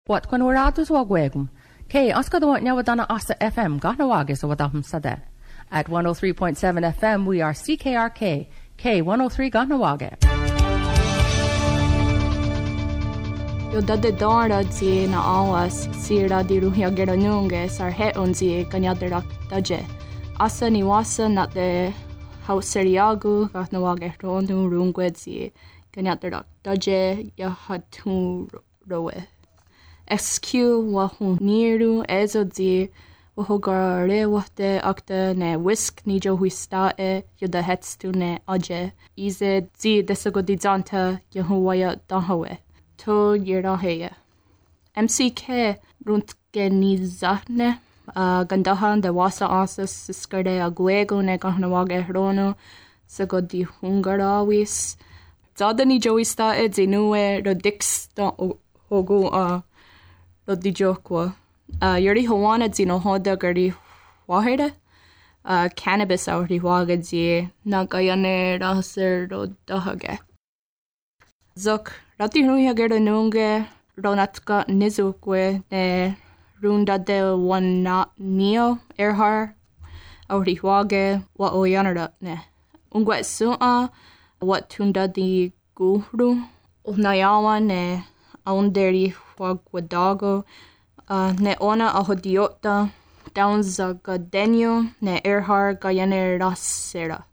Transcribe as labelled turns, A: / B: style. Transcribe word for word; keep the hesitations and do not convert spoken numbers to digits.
A: Wat quan oratus wa gwegum. K askado nyawadana asa F M gahnawages wadahum sade. At one oh three point seven F M we are C K R K, K one oh three gahnawage.
B: Yo dade dara zi na awas sira di ruhia geranunge sar he unzi ganyadera daje. Asa ni wasa na de haus seriagu gahnawage ronu rungwedzi ganyadera daje ya hatu rowe. X Q wa hu niru ezo zi wa hogar re wahte akta ne whisk ni jo huista e yuda hetstu ne aje. Ize zi desago di zanta yahuwaya dahawe. To yeraheya. M C K runtgenizahne uh, gandahan de wasa asas siskade aguego ne gahnawage hrono sago di hungarawis. Zada ni joista e zinue rodix da hogu a ro di jokwa. Uh, yuri hawana zino hoda gari wahida. Uh, cannabis auri waga zi nagayane raser ro dahage. Zok rati ruia gera nunge ronatka nizukwe ne runda de wana neo erhar auri wage wa oyanara ne. Ungwe sua wat tunda di guru unayawa ne aunderi wagwadago uh, ne ona ahodiota down zagadenyo ne erhar gayane rasera.